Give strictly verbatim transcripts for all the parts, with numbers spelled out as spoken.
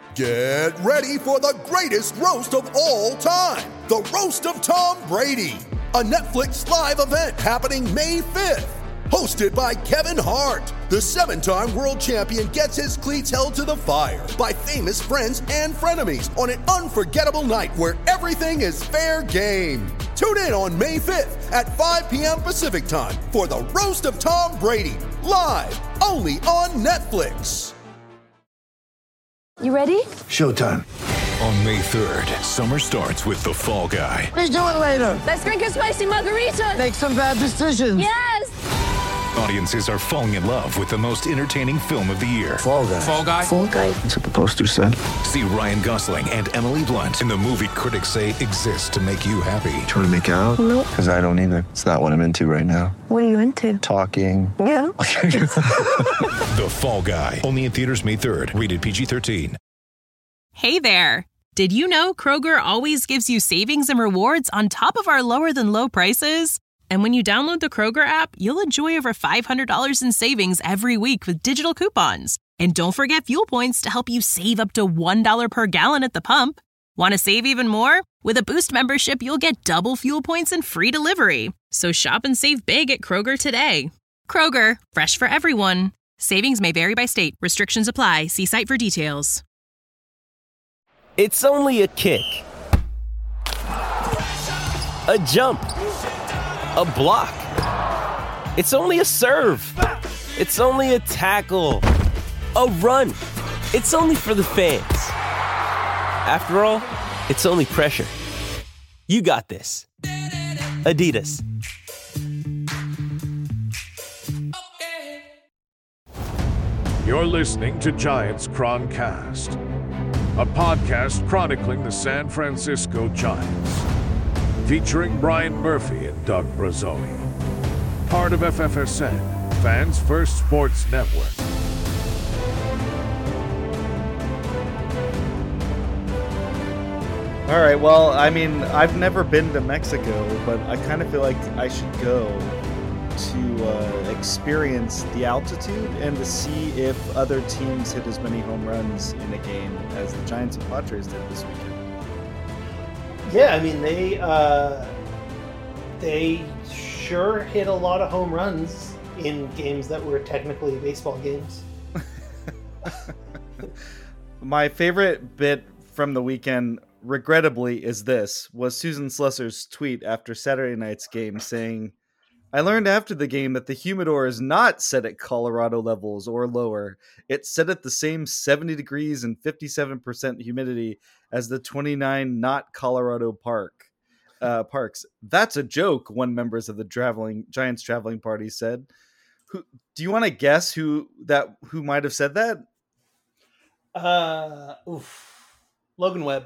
Get ready for the greatest roast of all time, the Roast of Tom Brady, a Netflix live event happening May fifth. Hosted by Kevin Hart, the seven-time world champion gets his cleats held to the fire by famous friends and frenemies on an unforgettable night where everything is fair game. Tune in on May fifth at five p.m. Pacific time for the Roast of Tom Brady, live only on Netflix. You ready? Showtime. On May third, summer starts with The Fall Guy. Let's do it later. Let's drink a spicy margarita. Make some bad decisions. Yes! Audiences are falling in love with the most entertaining film of the year. Fall Guy. Fall Guy? Fall Guy. That's what the poster said. See Ryan Gosling and Emily Blunt in the movie critics say exists to make you happy. Trying to make it out? Nope. Because I don't either. It's not what I'm into right now. What are you into? Talking. Yeah. The Fall Guy. Only in theaters May third. Rated P G thirteen. Hey there. Did you know Kroger always gives you savings and rewards on top of our lower than low prices? And when you download the Kroger app, you'll enjoy over five hundred dollars in savings every week with digital coupons. And don't forget fuel points to help you save up to one dollar per gallon at the pump. Want to save even more? With a Boost membership, you'll get double fuel points and free delivery. So shop and save big at Kroger today. Kroger, fresh for everyone. Savings may vary by state. Restrictions apply. See site for details. It's only a kick, a jump, a block. It's only a serve. It's only a tackle, a run. It's only for the fans. After all, it's only pressure. You got this. Adidas. You're listening to Giants Chroncast, a podcast chronicling the San Francisco Giants, featuring Brian Murphy and Doug Brazzoni. Part of F F S N, Fans First Sports Network. All right, well, I mean, I've never been to Mexico, but I kind of feel like I should go to uh, experience the altitude and to see if other teams hit as many home runs in a game as the Giants and Padres did this weekend. Yeah, I mean, they uh, they sure hit a lot of home runs in games that were technically baseball games. My favorite bit from the weekend, regrettably, is this, was Susan Slusser's tweet after Saturday night's game saying, "I learned after the game that the humidor is not set at Colorado levels or lower. It's set at the same seventy degrees and fifty-seven percent humidity as the twenty-nine not Colorado park uh, parks. That's a joke," one members of the traveling Giants traveling party said. Who do you want to guess who that who might have said that? Uh, oof. Logan Webb.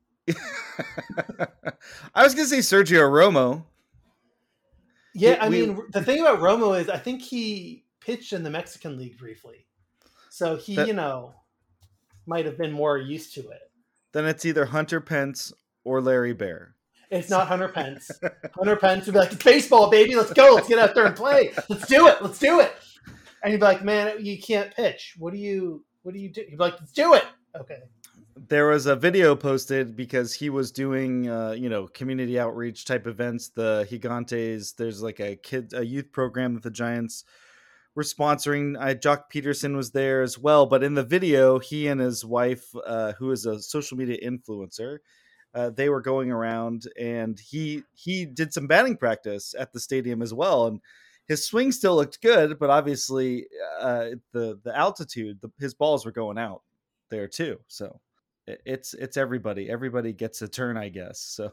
I was gonna say Sergio Romo. Yeah, It- I we- mean, the thing about Romo is I think he pitched in the Mexican League briefly. So he, That- you know, might have been more used to it. Then it's either Hunter Pence or Larry Bear. It's not Hunter Pence. Hunter Pence would be like, "It's baseball, baby. Let's go. Let's get out there and play. Let's do it. Let's do it." And he'd be like, "Man, you can't pitch. What do you, what do you do?" He'd be like, "Let's do it." Okay. There was a video posted because he was doing, uh, you know, community outreach type events. The Gigantes, there's like a kid, a youth program that the Giants were sponsoring. Uh, Jock Peterson was there as well. But in the video, he and his wife, uh, who is a social media influencer, uh, they were going around, and he he did some batting practice at the stadium as well. And his swing still looked good, but obviously uh, the the altitude, the, his balls were going out there too. So it's it's everybody. Everybody gets a turn, I guess. So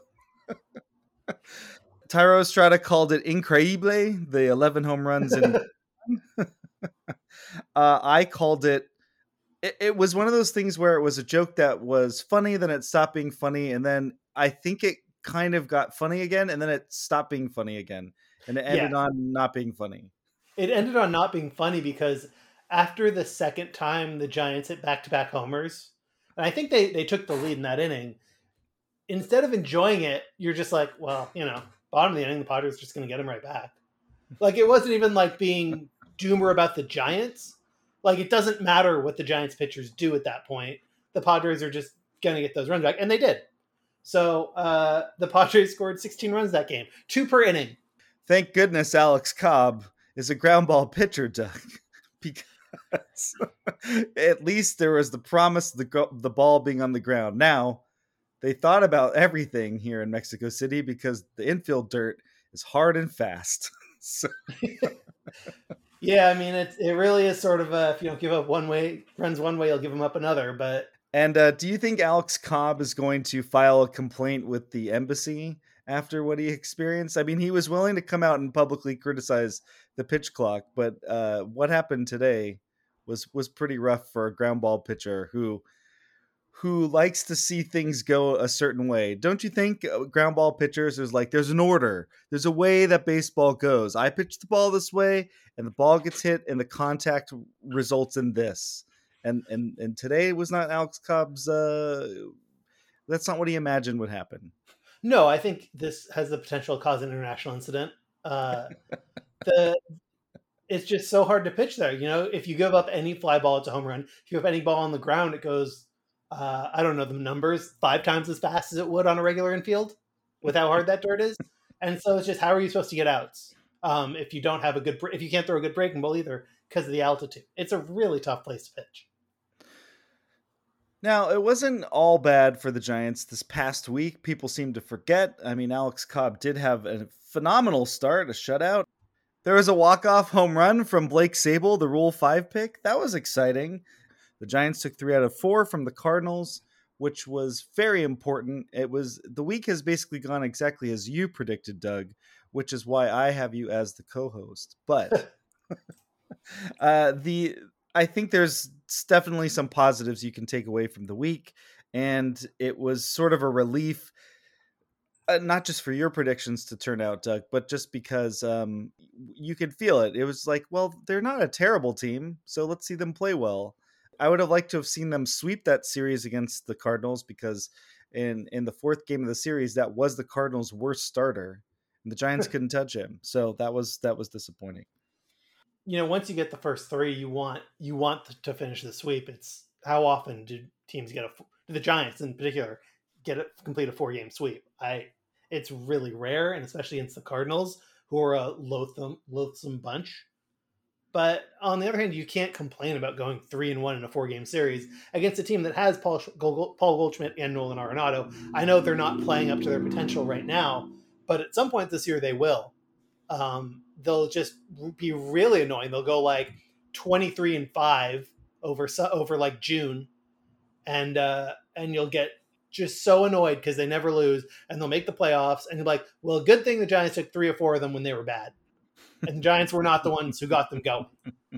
Thairo Estrada called it increíble, the eleven home runs. And uh, I called it, it, it was one of those things where it was a joke that was funny, then it stopped being funny, and then I think it kind of got funny again, and then it stopped being funny again, and it ended Yeah. on not being funny. It ended on not being funny because after the second time the Giants hit back-to-back homers, and I think they, they took the lead in that inning, instead of enjoying it, you're just like, well, you know, bottom of the inning, the Padres are just going to get him right back. Like, it wasn't even like being doomer about the Giants. Like, it doesn't matter what the Giants pitchers do at that point. the Padres are just going to get those runs back. And they did. So uh, the Padres scored sixteen runs that game, two per inning. Thank goodness Alex Cobb is a ground ball pitcher, Doug, because at least there was the promise of the, the ball being on the ground. Now, they thought about everything here in Mexico City because the infield dirt is hard and fast. So. Yeah, I mean, it, it really is sort of a, if you don't give up one way, runs one way, you'll give them up another. But And uh, do you think Alex Cobb is going to file a complaint with the embassy after what he experienced? I mean, he was willing to come out and publicly criticize the pitch clock, but uh, what happened today was was pretty rough for a ground ball pitcher who who likes to see things go a certain way. Don't you think ground ball pitchers, there's like, there's an order. There's a way that baseball goes. I pitch the ball this way and the ball gets hit and the contact results in this. And and and today was not Alex Cobb's, uh, that's not what he imagined would happen. No, I think this has the potential to cause an international incident. Uh, the It's just so hard to pitch there. You know, if you give up any fly ball, it's a home run. If you have any ball on the ground, it goes, Uh, I don't know the numbers, five times as fast as it would on a regular infield with how hard that dirt is. And so it's just, how are you supposed to get outs um, if you don't have a good, if you can't throw a good breaking ball either because of the altitude? It's a really tough place to pitch. Now, it wasn't all bad for the Giants this past week. People seem to forget. I mean, Alex Cobb did have a phenomenal start, a shutout. There was a walk-off home run from Blake Sable, the Rule five pick. That was exciting. The Giants took three out of four from the Cardinals, which was very important. It was, the week has basically gone exactly as you predicted, Doug, which is why I have you as the co-host. But uh, the I think there's definitely some positives you can take away from the week, and it was sort of a relief, uh, not just for your predictions to turn out, Doug, but just because um, you could feel it. It was like, well, they're not a terrible team, so let's see them play well. I would have liked to have seen them sweep that series against the Cardinals because in, in the fourth game of the series, that was the Cardinals' worst starter and the Giants couldn't touch him. So that was, that was disappointing. You know, once you get the first three, you want, you want to finish the sweep. It's how often do teams get a, do the Giants in particular get it, complete a four game sweep? I, it's really rare. And especially against the Cardinals, who are a loathsome, loathsome bunch. But on the other hand, you can't complain about going three and one in a four-game series against a team that has Paul, Paul Goldschmidt and Nolan Arenado. I know they're not playing up to their potential right now, but at some point this year they will. Um, they'll just be really annoying. They'll go like twenty-three and five over over like June, and uh, and you'll get just so annoyed because they never lose, and they'll make the playoffs, and you're like, well, good thing the Giants took three or four of them when they were bad. And the Giants were not the ones who got them going.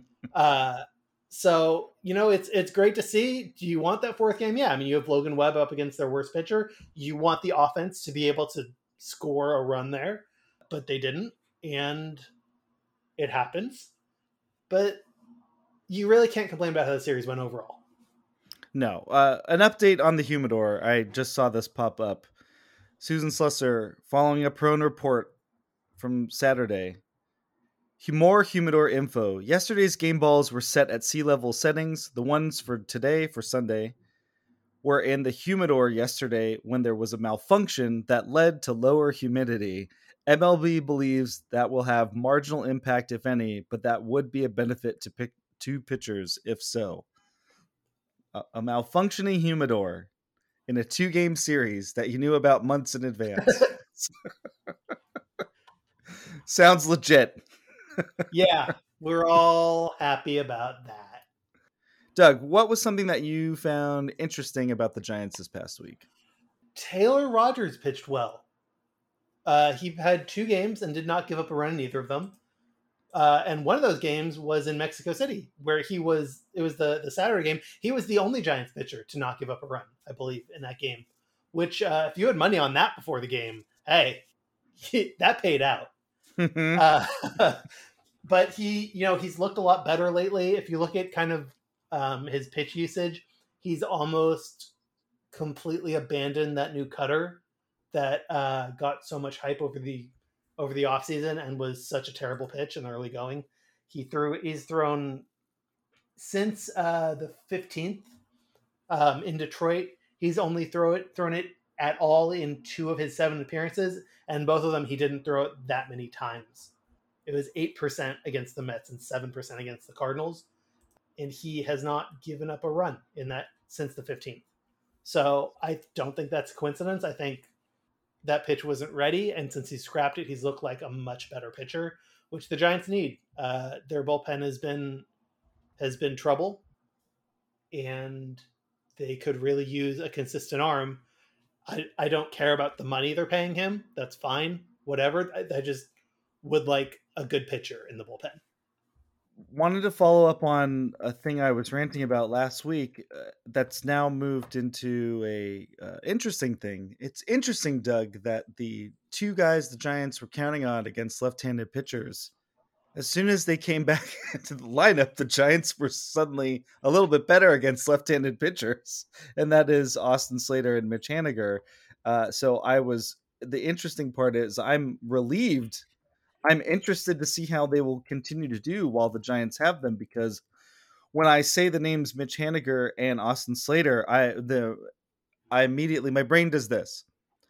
Uh, so, you know, it's it's great to see. Do you want that fourth game? Yeah. I mean, you have Logan Webb up against their worst pitcher. You want the offense to be able to score a run there, but they didn't. And it happens. But you really can't complain about how the series went overall. No. Uh, an update on the Humidor. I just saw this pop up. Susan Slusser, following a prone report from Saturday. More Humidor info. Yesterday's game balls were set at sea level settings. The ones for today, for Sunday, were in the Humidor yesterday when there was a malfunction that led to lower humidity. M L B believes that will have marginal impact, if any, but that would be a benefit to pick two pitchers if so. A, a malfunctioning Humidor in a two-game series that you knew about months in advance. Sounds legit. Yeah, we're all happy about that. Doug, what was something that you found interesting about the Giants this past week? Taylor Rogers pitched well. Uh, he had two games and did not give up a run in either of them. Uh, and one of those games was in Mexico City, where he was, it was the, the Saturday game. He was the only Giants pitcher to not give up a run, I believe, in that game. Which, uh, if you had money on that before the game, hey, he, that paid out. uh, but he, you know, he's looked a lot better lately. If you look at kind of um, his pitch usage, he's almost completely abandoned that new cutter that uh, got so much hype over the over the offseason and was such a terrible pitch in the early going. He threw, he's thrown since uh, the fifteenth Um, in Detroit, he's only throw it, thrown it at all in two of his seven appearances, and both of them he didn't throw it that many times. It was eight percent against the Mets and seven percent against the Cardinals, and he has not given up a run in that since the fifteenth. So I don't think that's a coincidence. I think that pitch wasn't ready, and since he scrapped it, he's looked like a much better pitcher, which the Giants need. Uh, their bullpen has been has been trouble, and they could really use a consistent arm. I, I don't care about the money they're paying him. That's fine. Whatever. I, I just would like a good pitcher in the bullpen. Wanted to follow up on a thing I was ranting about last week uh, that's now moved into a uh, interesting thing. It's interesting, Doug, that the two guys the Giants were counting on against left-handed pitchers, as soon as they came back to the lineup, the Giants were suddenly a little bit better against left-handed pitchers, and that is Austin Slater and Mitch Haniger. Uh, so I was the interesting part is I'm relieved. I'm interested to see how they will continue to do while the Giants have them, because when I say the names Mitch Haniger and Austin Slater, I the I immediately my brain does this.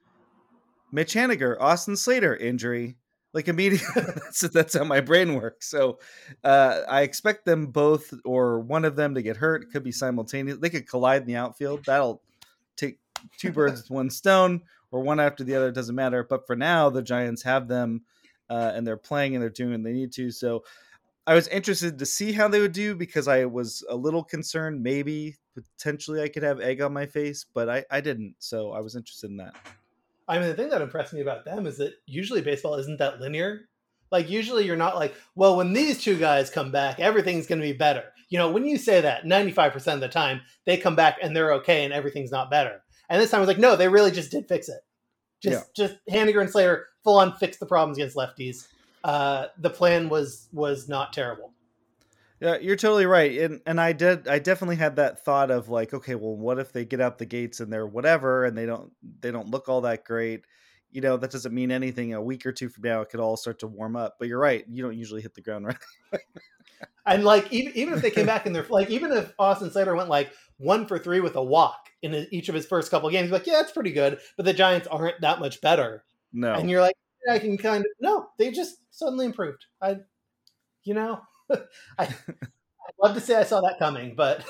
Mitch Haniger, Austin Slater injury. Like immediately, that's, that's how my brain works. So uh, I expect them both or one of them to get hurt. It could be simultaneous. They could collide in the outfield. That'll take two birds with one stone, or one after the other. It doesn't matter. But for now, the Giants have them, uh, and they're playing and they're doing what they need to. So I was interested to see how they would do, because I was a little concerned maybe potentially I could have egg on my face, but I, I didn't. So I was interested in that. I mean, the thing that impressed me about them is that usually baseball isn't that linear. Like, usually you're not like, well, when these two guys come back, everything's going to be better. You know, when you say that, ninety-five percent of the time, they come back and they're okay and everything's not better. And this time I was like, no, they really just did fix it. Just, yeah. just Haniger and Slater full on fixed the problems against lefties. Uh, the plan was was not terrible. Yeah, you're totally right. And and I did I definitely had that thought of like, okay, well, what if they get out the gates and they're whatever and they don't they don't look all that great? You know, that doesn't mean anything. A week or two from now it could all start to warm up. But you're right, you don't usually hit the ground right. And like even even if they came back and they're like, even if Austin Slater went like one for three with a walk in each of his first couple of games, like, yeah, that's pretty good, but the Giants aren't that much better. No. And you're like, yeah, I can kind of no, they just suddenly improved. I you know. I, I'd love to say I saw that coming, but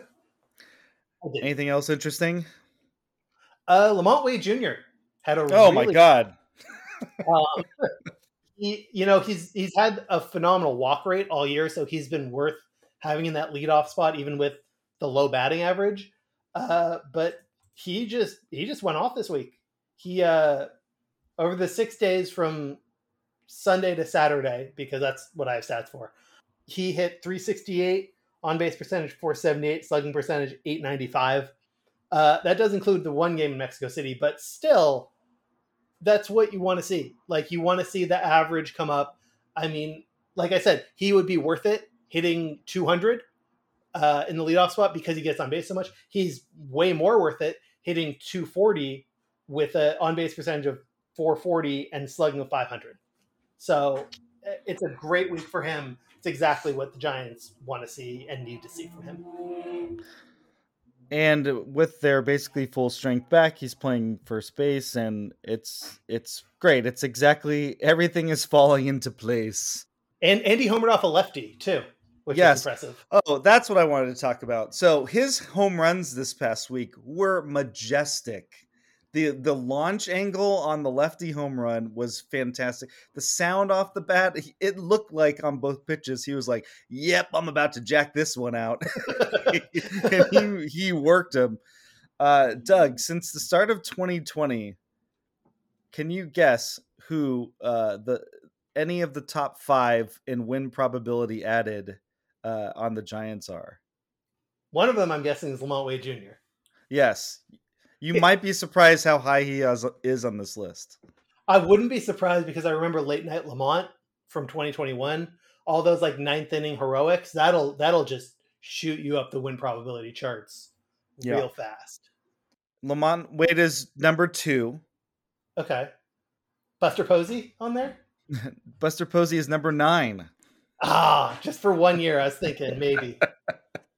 anything else interesting? Uh, Lamont Wade Junior had a oh really, my god, um, he, you know he's he's had a phenomenal walk rate all year, so he's been worth having in that leadoff spot, even with the low batting average. Uh, but he just he just went off this week. He uh, over the six days from Sunday to Saturday, because that's what I have stats for. He hit three sixty-eight, on-base percentage four seventy-eight, slugging percentage eight ninety-five. Uh, that does include the one game in Mexico City, but still, that's what you want to see. Like, you want to see the average come up. I mean, like I said, he would be worth it hitting two hundred uh, in the leadoff spot because he gets on base so much. He's way more worth it hitting two forty with an on-base percentage of four forty and slugging of five hundred. So it's a great week for him. It's exactly what the Giants want to see and need to see from him. And with their basically full strength back, he's playing first base, and it's it's great. It's exactly everything is falling into place. And Andy homered off a lefty too, which yes. is impressive. Oh, that's what I wanted to talk about. So his home runs this past week were majestic. The the launch angle on the lefty home run was fantastic. The sound off the bat, it looked like on both pitches, he was like, yep, I'm about to jack this one out. And he, he worked him. Uh, Doug, since the start of twenty twenty, can you guess who uh, the any of the top five in win probability added uh, on the Giants are? One of them, I'm guessing, is Lamont Wade Junior Yes. You might be surprised how high he is, is on this list. I wouldn't be surprised because I remember Late Night Lamont from twenty twenty-one. All those like ninth inning heroics, that'll that'll just shoot you up the win probability charts yeah. real fast. Lamont Wade is number two. Okay. Buster Posey on there? Buster Posey is number nine. Ah, just for one year, I was thinking maybe.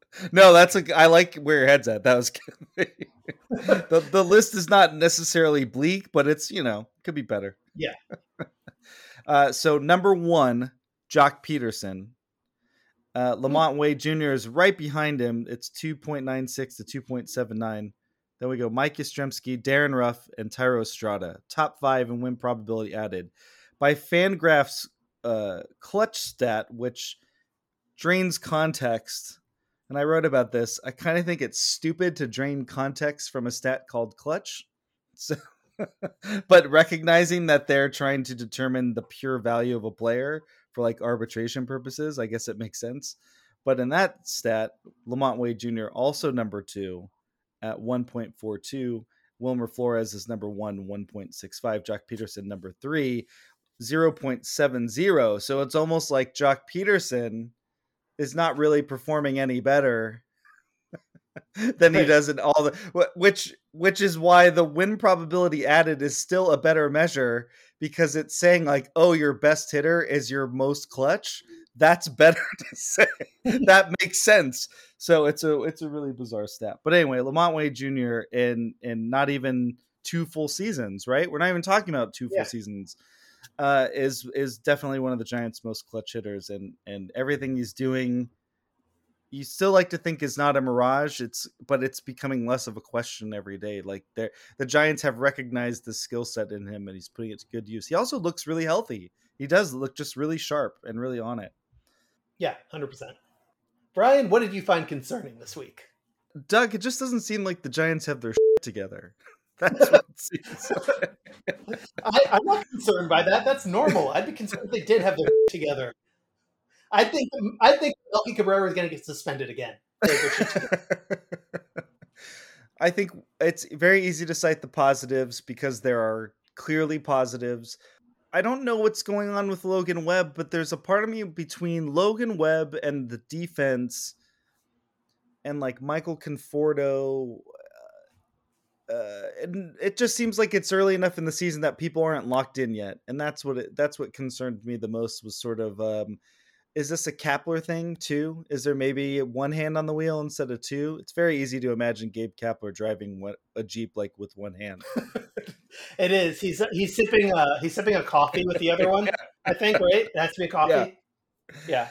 No, that's a. I like where your head's at. That was the the list is not necessarily bleak, but it's you know could be better. Yeah. Uh, so number one, Jock Peterson. Uh, Lamont Wade Junior is right behind him. It's two point nine six to two point seven nine. Then we go Mike Yastrzemski, Darren Ruff, and Tyro Estrada. Top five in win probability added. By Fangraph's uh, clutch stat, which drains context, and I wrote about this, I kind of think it's stupid to drain context from a stat called clutch. So, but recognizing that they're trying to determine the pure value of a player for like arbitration purposes, I guess it makes sense. But in that stat, Lamont Wade Junior also number two at one point four two. Wilmer Flores is number one, one point six five. Jock Peterson number three, zero point seven zero. So it's almost like Jock Peterson is not really performing any better than he does in all the, which which is why the win probability added is still a better measure, because it's saying like, oh, your best hitter is your most clutch. That's better to say. That makes sense. So it's a it's a really bizarre stat. But anyway, Lamont Wade Junior in in not even two full seasons, right? We're not even talking about two full yeah. seasons. Uh, is is definitely one of the Giants' most clutch hitters, and and everything he's doing, you still like to think is not a mirage. It's but it's becoming less of a question every day. Like they the Giants have recognized the skill set in him, and he's putting it to good use. He also looks really healthy. He does look just really sharp and really on it. Yeah, one hundred percent. Brian, what did you find concerning this week? Doug, it just doesn't seem like the Giants have their shit together. That's what it seems like. I, I'm not concerned by that. That's normal. I'd be concerned if they did have their shit together. I think I think Melky Cabrera is going to get suspended again. I think it's very easy to cite the positives because there are clearly positives. I don't know what's going on with Logan Webb, but there's a part of me between Logan Webb and the defense and like Michael Conforto. Uh, and it just seems like it's early enough in the season that people aren't locked in yet. And that's what it, that's what concerned me the most was sort of, um, is this a Kapler thing too? Is there maybe one hand on the wheel instead of two? It's very easy to imagine Gabe Kapler driving what, a Jeep like with one hand. It is. He's he's sipping a he's sipping a coffee with the other one. I think, right? It has to be a coffee. Yeah. yeah.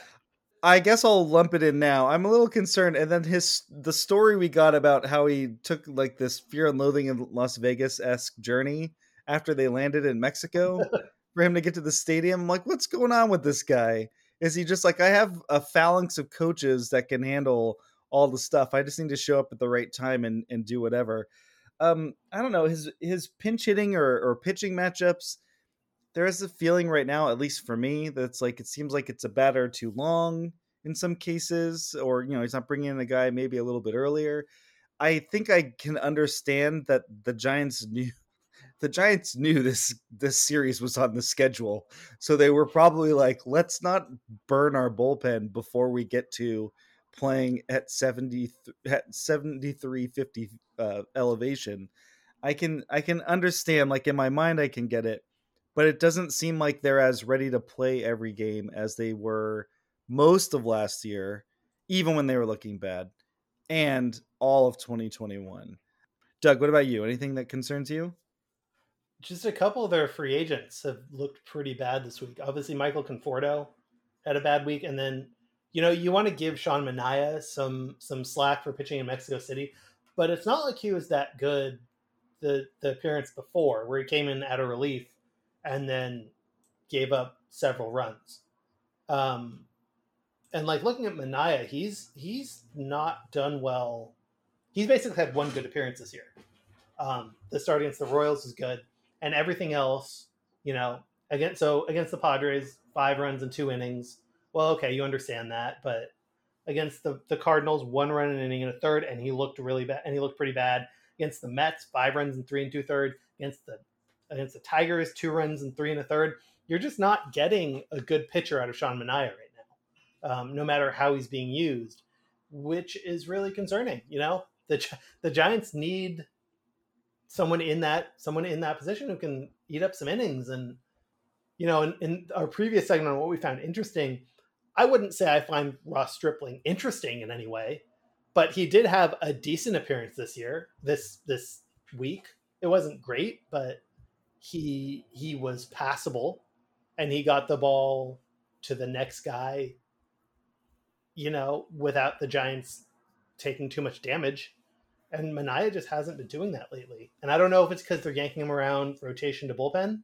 I guess I'll lump it in now. I'm a little concerned. And then his the story we got about how he took like this Fear and Loathing in Las Vegas-esque journey after they landed in Mexico for him to get to the stadium. I'm like, what's going on with this guy? Is he just like, I have a phalanx of coaches that can handle all the stuff. I just need to show up at the right time and, and do whatever. Um, I don't know, his his pinch hitting or, or pitching matchups, there is a feeling right now, at least for me, that's like, it seems like it's a batter too long in some cases, or, you know, he's not bringing in a guy maybe a little bit earlier. I think I can understand that the Giants knew the Giants knew this, this series was on the schedule. So they were probably like, let's not burn our bullpen before we get to playing at seventy at seventy-three fifty uh, elevation. I can, I can understand, like in my mind, I can get it, but it doesn't seem like they're as ready to play every game as they were most of last year, even when they were looking bad, and all of twenty twenty-one. Doug, what about you? Anything that concerns you? Just a couple of their free agents have looked pretty bad this week. Obviously, Michael Conforto had a bad week, and then, you know, you want to give Sean Manaea some some slack for pitching in Mexico City, but it's not like he was that good the the appearance before, where he came in at a relief and then gave up several runs. Um, and like looking at Manaea, he's he's not done well. He's basically had one good appearance this year. Um, the start against the Royals is good, and everything else, you know, against so against the Padres, five runs in two innings. Well, okay, you understand that, but against the, the Cardinals, one run in an inning and a third, and he looked really bad, and he looked pretty bad. Against the Mets, five runs and three and two thirds. Against the against the Tigers, two runs and three and a third. You're just not getting a good pitcher out of Sean Manaea right now, um, no matter how he's being used, which is really concerning. You know, the the Giants need someone in that someone in that position who can eat up some innings. And you know, in, in our previous segment on what we found interesting, I wouldn't say I find Ross Stripling interesting in any way. but he did have a decent appearance this year, this this week. It wasn't great, but he he was passable, and he got the ball to the next guy, you know, without the Giants taking too much damage. And Manaea just hasn't been doing that lately. And I don't know if it's because they're yanking him around rotation to bullpen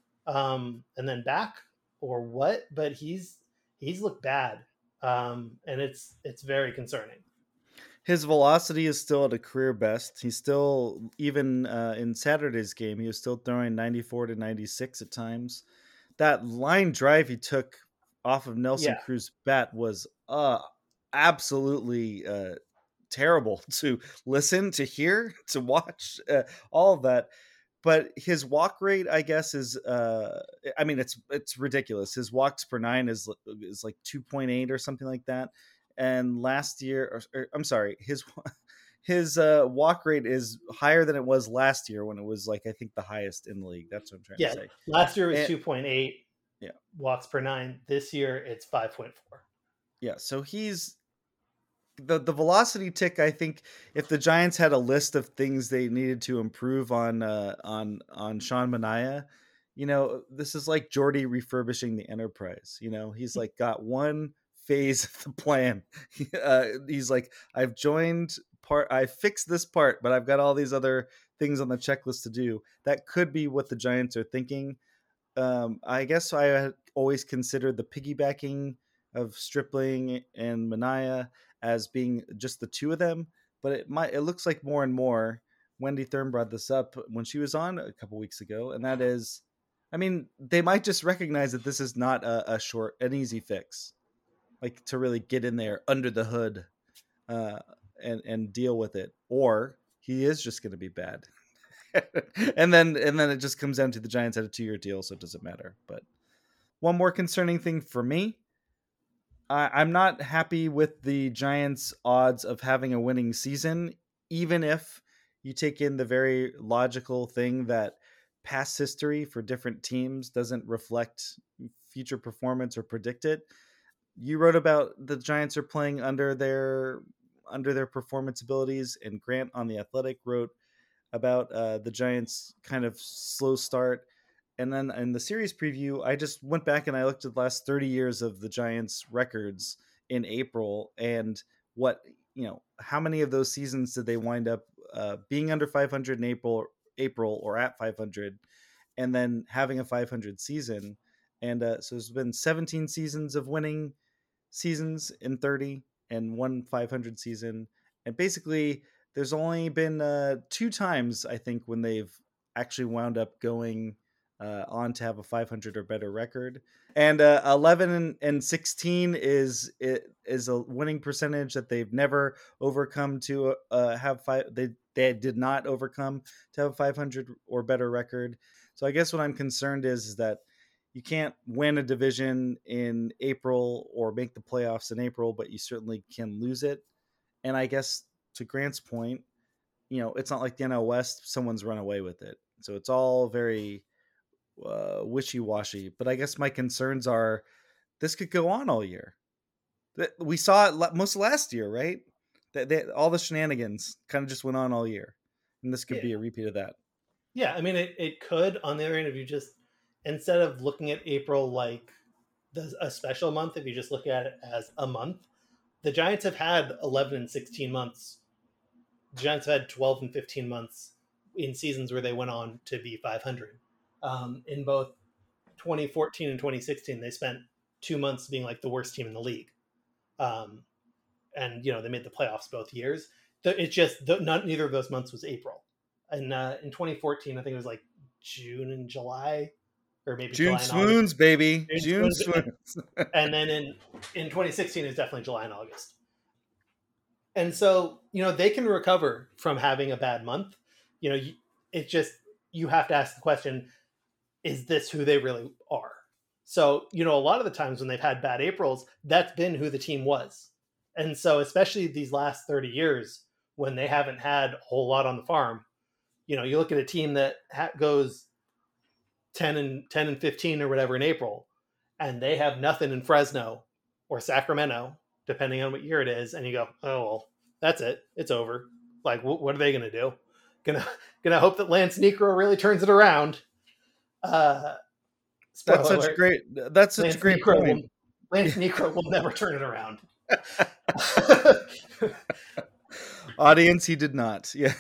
um, and then back or what, but he's he's looked bad. Um, and it's it's very concerning. His velocity is still at a career best. He's still, even uh, in Saturday's game, he was still throwing ninety-four to ninety-six at times. That line drive he took off of Nelson Yeah. Cruz's bat was uh, absolutely uh, terrible to listen, to hear, to watch, uh, all of that. But his walk rate, I guess, is, uh, I mean, it's it's ridiculous. His walks per nine is is like two point eight or something like that. And last year, or, or, I'm sorry, his his uh, walk rate is higher than it was last year when it was like, I think, the highest in the league. That's what I'm trying Yeah, to say. last year was And- two point eight Yeah. walks per nine. This year it's five point four. Yeah, so he's the the velocity tick. I think if the Giants had a list of things they needed to improve on uh, on on Sean Manaea, you know, this is like Jordy refurbishing the Enterprise. You know, he's like got one phase of the plan. uh, he's like, I've joined part, I fixed this part, but I've got all these other things on the checklist to do. That could be what the Giants are thinking. Um, I guess I had always considered the piggybacking of Stripling and Manaea as being just the two of them, but it might, it looks like more and more. Wendy Thurm brought this up when she was on a couple weeks ago, and that is, I mean, they might just recognize that this is not a, a short, an easy fix, like to really get in there under the hood uh, and and deal with it, or he is just going to be bad. and then and then it just comes down to the Giants had a two-year deal, so it doesn't matter. But one more concerning thing for me, I, I'm not happy with the Giants' odds of having a winning season, even if you take in the very logical thing that past history for different teams doesn't reflect future performance or predict it. You wrote about the Giants are playing under their under their performance abilities, and Grant on The Athletic wrote about uh, the Giants' kind of slow start. And then in the series preview, I just went back and I looked at the last thirty years of the Giants' records in April, and what, you know, how many of those seasons did they wind up uh, being under five hundred in April, April or at five hundred, and then having a five hundred season. And uh, so there's been seventeen seasons of winning seasons in thirty and one five hundred season. And basically there's only been uh, two times, I think, when they've actually wound up going uh, on to have a five hundred or better record. And uh, eleven and sixteen is is a winning percentage that they've never overcome to uh, have five. They they did not overcome to have a five hundred or better record. So I guess what I'm concerned is, is that you can't win a division in April or make the playoffs in April, but you certainly can lose it. And I guess to Grant's point, you know, it's not like the N L West, someone's run away with it. So it's all very uh, wishy-washy. But I guess my concerns are this could go on all year. We saw it most last year, right? That they, all the shenanigans kind of just went on all year. And this could Yeah. be a repeat of that. Yeah, I mean, it, it could. On the other hand, if you just, instead of looking at April like the, a special month, if you just look at it as a month, the Giants have had eleven and sixteen months. The Giants have had twelve and fifteen months in seasons where they went on to be five hundred. Um, in both twenty fourteen and twenty sixteen, they spent two months being like the worst team in the league. Um, and, you know, they made the playoffs both years. The, it's just, the, not neither of those months was April. And uh, in twenty fourteen, I think it was like June and July, or maybe June July and swoons, August. baby. June June swoons. swoons. And then in, in twenty sixteen, it's definitely July and August. And so, you know, they can recover from having a bad month. You know, it just, you have to ask the question, is this who they really are? So, you know, a lot of the times when they've had bad Aprils, that's been who the team was. And so, especially these last thirty years, when they haven't had a whole lot on the farm, you know, you look at a team that ha- goes ten and fifteen or whatever in April, and they have nothing in Fresno or Sacramento, depending on what year it is. And you go, oh, well, that's it. It's over. Like, wh- what are they going to do? Gonna gonna hope that Lance Necro really turns it around. Uh, that's such alert. a great. That's such Lance a great Necro point. Will, Lance Necro will never turn it around. Audience, he did not. Yeah.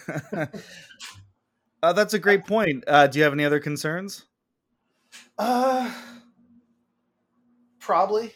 uh, that's a great point. Uh, do you have any other concerns? Uh, probably.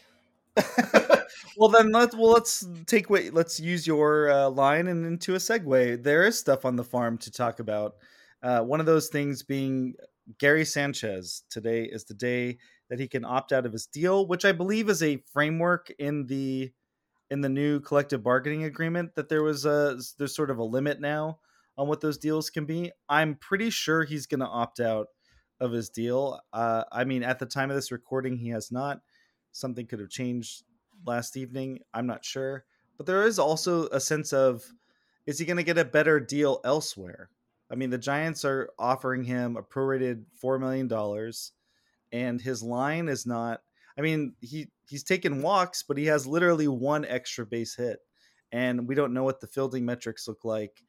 Well, then let's well let's take what let's use your uh, line and into a segue. There is stuff on the farm to talk about. Uh, one of those things being Gary Sanchez. Today is the day that he can opt out of his deal, which I believe is a framework in the in the new collective bargaining agreement that there was a there's sort of a limit now on what those deals can be. I'm pretty sure he's going to opt out of his deal. Uh, I mean, at the time of this recording, he has not. Something could have changed last evening. I'm not sure, but there is also a sense of, is he going to get a better deal elsewhere? I mean, the Giants are offering him a prorated four million dollars, and his line is not, I mean, he he's taken walks, but he has literally one extra base hit, and we don't know what the fielding metrics look like.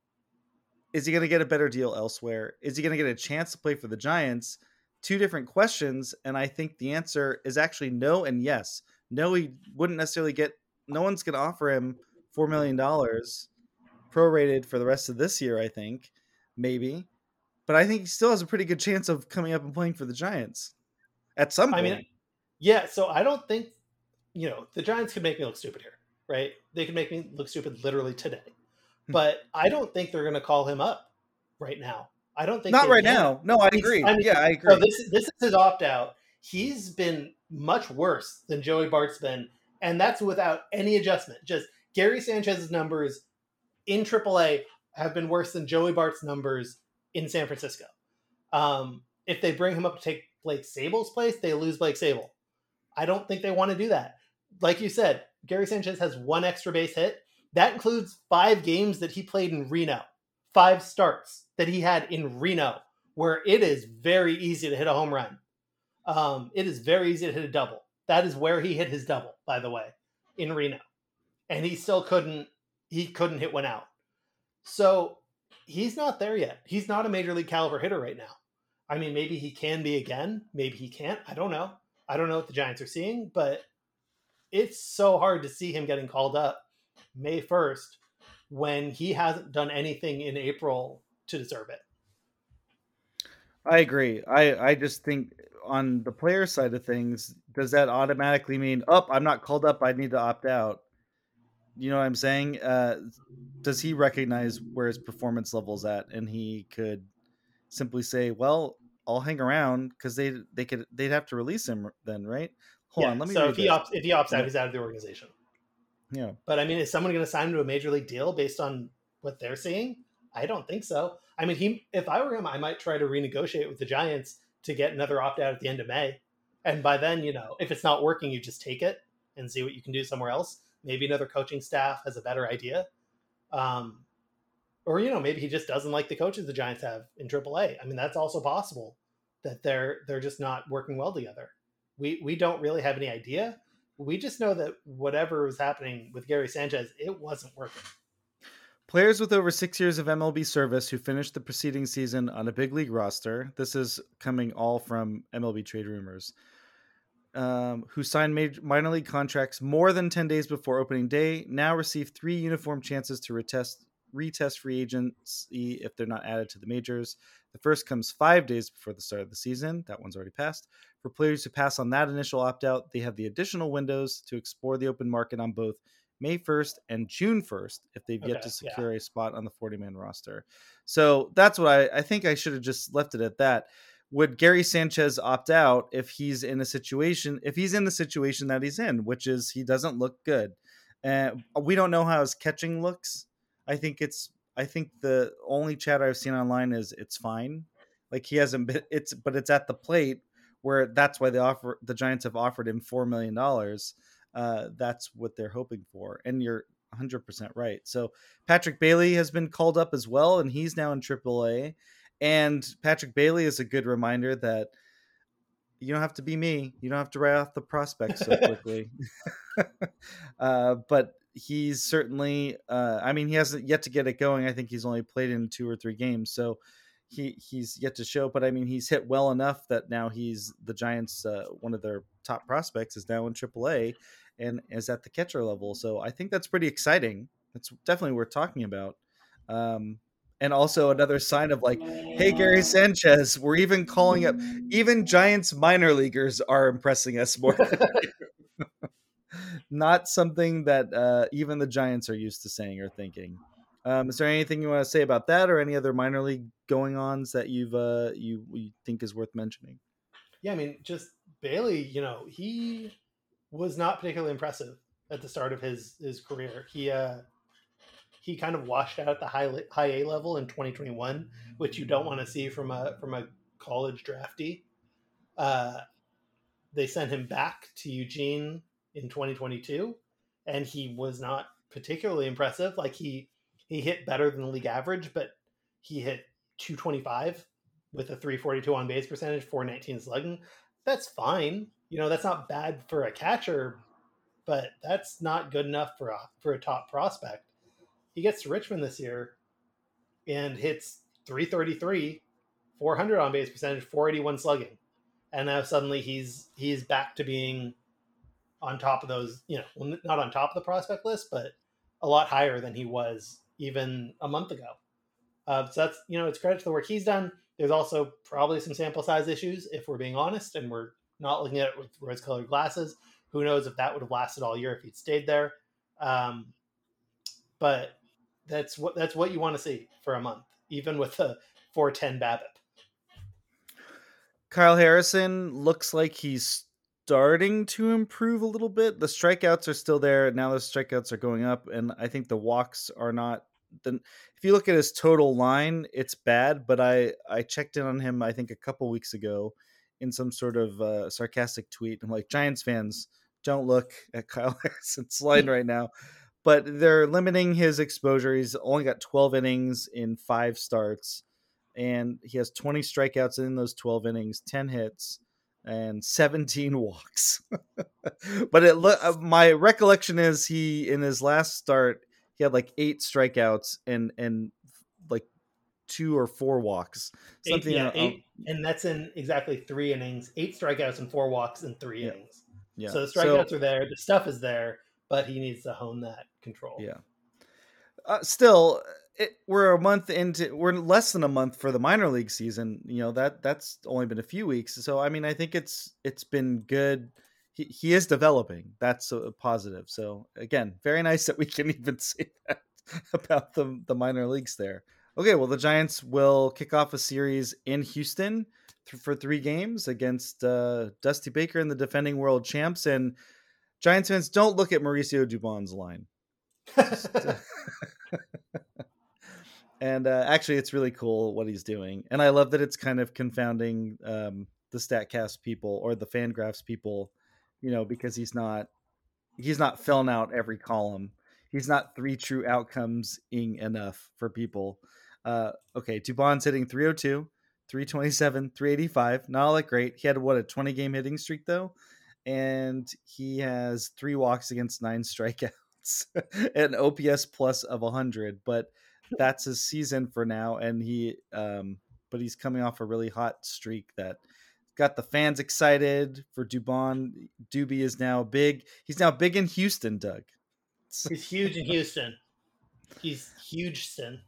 Is he going to get a better deal elsewhere? Is he going to get a chance to play for the Giants? Two different questions, and I think the answer is actually no and yes. No, he wouldn't necessarily get, no one's going to offer him four million dollars prorated for the rest of this year, I think, maybe. But I think he still has a pretty good chance of coming up and playing for the Giants at some point. I mean, yeah, so I don't think, you know, the Giants could make me look stupid here, right? They could make me look stupid literally today. But I don't think they're going to call him up right now. I don't think not right can. now. No, I He's, agree. I mean, yeah, I agree. So this this is his opt out. He's been much worse than Joey Bart's been, and that's without any adjustment. Just Gary Sanchez's numbers in triple A have been worse than Joey Bart's numbers in San Francisco. Um, if they bring him up to take Blake Sable's place, they lose Blake Sable. I don't think they want to do that. Like you said, Gary Sanchez has one extra base hit. That includes five games that he played in Reno, five starts that he had in Reno, where it is very easy to hit a home run. Um, it is very easy to hit a double. That is where he hit his double, by the way, in Reno. And he still couldn't, he couldn't hit one out. So he's not there yet. He's not a major league caliber hitter right now. I mean, maybe he can be again. Maybe he can't. I don't know. I don't know what the Giants are seeing, but it's so hard to see him getting called up May first when he hasn't done anything in April to deserve it. I agree. I, I just think on the player side of things, does that automatically mean, oh, I'm not called up, I need to opt out? You know what I'm saying? Uh, does he recognize where his performance level's at, and he could simply say, well, I'll hang around, because they they could they'd have to release him then, right? Hold yeah, on, let me. So if he this. opts if he opts out, he's out of the organization. Yeah, but I mean, is someone going to sign him to a major league deal based on what they're seeing? I don't think so. I mean, he if I were him, I might try to renegotiate with the Giants to get another opt out at the end of May, and by then, you know, if it's not working, you just take it and see what you can do somewhere else. Maybe another coaching staff has a better idea. Um, or, you know, maybe he just doesn't like the coaches the Giants have in triple A. I mean, that's also possible, that they're they're just not working well together. We we don't really have any idea. We just know that whatever was happening with Gary Sanchez, it wasn't working. Players with over six years of M L B service who finished the preceding season on a big league roster, this is coming all from M L B Trade Rumors, um, who signed major, minor league contracts more than ten days before opening day, now receive three uniform chances to retest retest free agency if they're not added to the majors. The first comes five days before the start of the season. That one's already passed. For players who pass on that initial opt-out, they have the additional windows to explore the open market on both May first and June first if they've yet Okay, to secure yeah. a spot on the forty-man roster. So that's what I, I think I should have just left it at that. Would Gary Sanchez opt out if he's in a situation, if he's in the situation that he's in, which is he doesn't look good? And uh, we don't know how his catching looks. I think it's, I think the only chat I've seen online is it's fine. Like he hasn't been, it's, but it's at the plate where that's why they offer, the Giants have offered him four million dollars. Uh, that's what they're hoping for. And you're one hundred percent right. So Patrick Bailey has been called up as well, and he's now in triple A. And Patrick Bailey is a good reminder that you don't have to be me. You don't have to write off the prospects so quickly. uh, but he's certainly. Uh, I mean, he hasn't yet to get it going. I think he's only played in two or three games, so he he's yet to show. But I mean, he's hit well enough that now he's the Giants. Uh, one of their top prospects is now in triple A, and is at the catcher level. So I think that's pretty exciting. That's definitely worth talking about. Um, and also another sign of like, hey, Gary Sanchez, we're even calling up. Even Giants minor leaguers are impressing us more. Not something that uh, even the Giants are used to saying or thinking. Um, is there anything you want to say about that, or any other minor league going-ons that you've uh, you, you think is worth mentioning? Yeah, I mean, just Bailey. You know, he was not particularly impressive at the start of his his career. He uh, he kind of washed out at the high high A level in twenty twenty-one, which you don't want to see from a from a college draftee. Uh, they sent him back to Eugene in twenty twenty-two, and he was not particularly impressive. Like he he hit better than the league average, but he hit two twenty-five with a three forty-two on base percentage, four nineteen slugging. That's fine. You know, that's not bad for a catcher, but that's not good enough for a for a top prospect. He gets to Richmond this year and hits three thirty-three, four hundred on base percentage, four eighty-one slugging. And now suddenly he's he's back to being on top of those, you know, well, not on top of the prospect list, but a lot higher than he was even a month ago. Uh, so that's, you know, it's credit to the work he's done. There's also probably some sample size issues, if we're being honest, and we're not looking at it with rose-colored glasses. Who knows if that would have lasted all year if he'd stayed there. Um, but that's what that's what you want to see for a month, even with a four ten BABIP. Kyle Harrison looks like he's starting to improve a little bit. The strikeouts are still there. Now the strikeouts are going up, and I think the walks are not. The, if you look at his total line, it's bad, but I, I checked in on him, I think, a couple weeks ago in some sort of uh, sarcastic tweet. I'm like, Giants fans, don't look at Kyle Harrison's line right now. But they're limiting his exposure. He's only got twelve innings in five starts, and he has twenty strikeouts in those twelve innings, ten hits, and seventeen walks. But it lo- my recollection is he, in his last start, he had like eight strikeouts and and like two or four walks. Something eight, yeah, uh, eight, and that's in exactly three innings. Eight strikeouts and four walks in three yeah. innings. Yeah. So the strikeouts so, are there, the stuff is there, but he needs to hone that control. Yeah. Uh, still, it, we're a month into, we're less than a month for the minor league season. You know, that that's only been a few weeks. So, I mean, I think it's, it's been good. He, he is developing. That's a positive. So again, very nice that we can even say that about the, the minor leagues there. Okay. Well, the Giants will kick off a series in Houston th- for three games against uh, Dusty Baker and the defending world champs. And Giants fans, don't look at Mauricio Dubon's line. Just, uh, and uh, actually, it's really cool what he's doing. And I love that it's kind of confounding um, the StatCast people or the Fangraphs people, you know, because he's not he's not filling out every column. He's not three true outcomes-ing enough for people. Uh, okay, Dubon's hitting three oh two, three twenty-seven, three eighty-five. Not all that great. He had, what, a twenty-game hitting streak, though? And he has three walks against nine strikeouts, an O P S plus of one hundred. But that's his season for now, and he, um, but he's coming off a really hot streak that got the fans excited for Dubon. Doobie is now big. He's now big in Houston, Doug. He's huge in Houston. He's huge, Sin.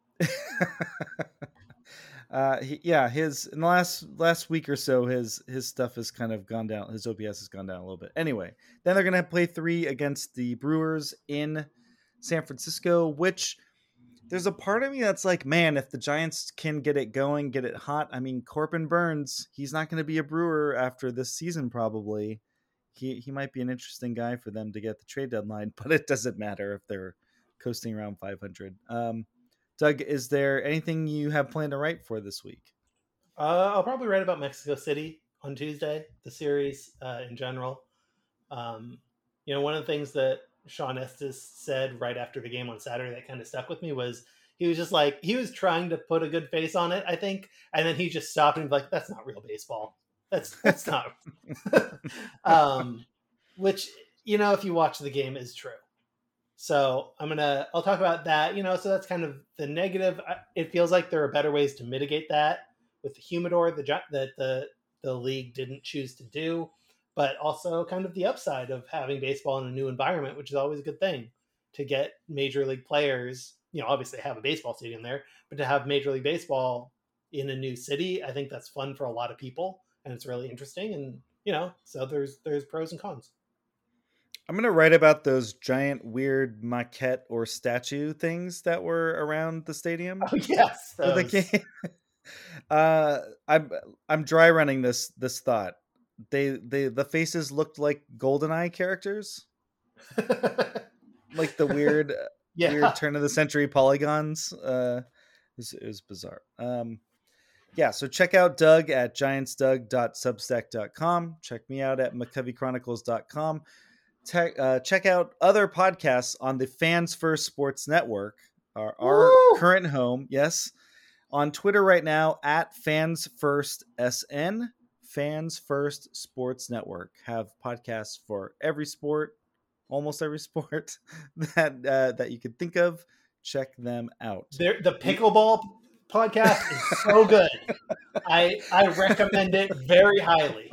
uh, he, yeah, his in the last last week or so, his his stuff has kind of gone down. His O P S has gone down a little bit. Anyway, then they're gonna play three against the Brewers in San Francisco, which there's a part of me that's like, man, if the Giants can get it going, get it hot. I mean, Corbin Burns, he's not going to be a Brewer after this season, probably. He he might be an interesting guy for them to get the trade deadline, but it doesn't matter if they're coasting around five hundred. Um, Doug, is there anything you have planned to write for this week? Uh, I'll probably write about Mexico City on Tuesday, the series uh, in general. Um, you know, one of the things that Sean Estes said right after the game on Saturday that kind of stuck with me was he was just like, he was trying to put a good face on it, I think. And then he just stopped and was like, that's not real baseball. That's, that's not, um, which, you know, if you watch the game is true. So I'm gonna I'll talk about that. You know, so that's kind of the negative. It feels like there are better ways to mitigate that with the humidor the that the the league didn't choose to do, but also kind of the upside of having baseball in a new environment, which is always a good thing to get major league players. You know, obviously have a baseball stadium there, but to have Major League Baseball in a new city, I think that's fun for a lot of people, and it's really interesting. And you know, so there's there's pros and cons. I'm going to write about those giant weird maquette or statue things that were around the stadium. Oh, yes. For the game. uh, I'm I'm dry running this this thought. They they the faces looked like GoldenEye characters. Like the weird yeah. weird turn of the century polygons. Uh, it was, it was bizarre. Um, yeah, so check out Doug at giants doug dot substack dot com. Check me out at mccovey chronicles dot com. Te- uh, check out other podcasts on the Fans First Sports Network, our, our current home. Yes. On Twitter right now at Fans First S N, Fans First Sports Network. Have podcasts for every sport, almost every sport that uh, that you could think of. Check them out. They're, the pickleball podcast is so good. I I recommend it very highly.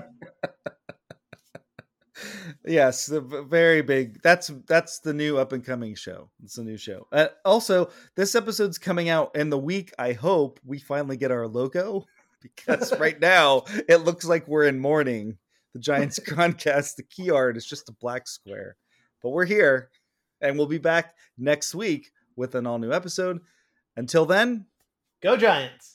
Yes, the very big. That's that's the new up and coming show. It's a new show. Uh, also, this episode's coming out in the week. I hope we finally get our logo, because right now it looks like we're in mourning. The Giants Chroncast, the key art is just a black square, but we're here, and we'll be back next week with an all new episode. Until then, go Giants!